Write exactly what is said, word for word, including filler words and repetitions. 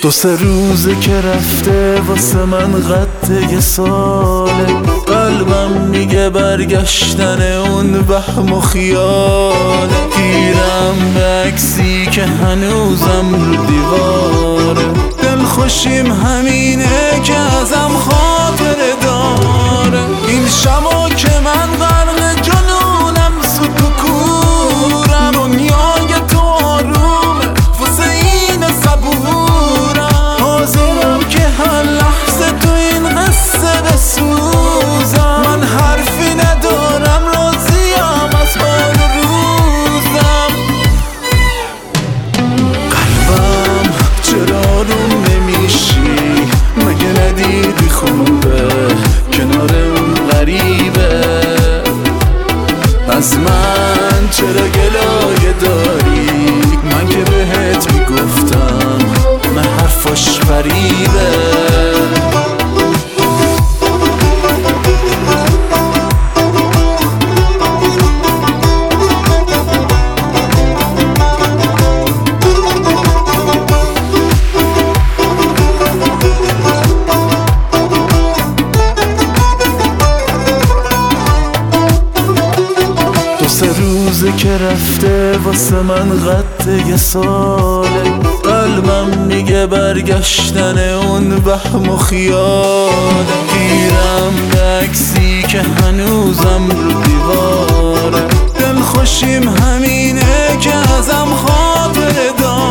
دو سه روزه که رفته واسه من قد یه ساله، قلبم میگه برگشتن اون وهم و خیاله. گیرم به عکسی که هنوزم رو دیواره، دلخوشیم همینه که ازم خاطره داره. این شبا که من غرق جنونم سود و کورم، دنیای تو آرومه واسه این صبورم. حاضرم که هر لحظه تو این قصه بسوزم، من حرفی ندارم راضیم از حال روزم. قلبم چرا روم نمیشی؟ مگه ندیدی خوبه کنار اون غریبه؟ از من چرا گلایه داری؟ من که بهت میگفتم من حرفاش فریبه. دو سه روزه که رفته واسه من قد یه ساله، قلبم میگه برگشتن اون وهم و خیاله. گیرم به عکسی که هنوزم رو دیواره، دلخوشیم همینه که ازم خاطره داره.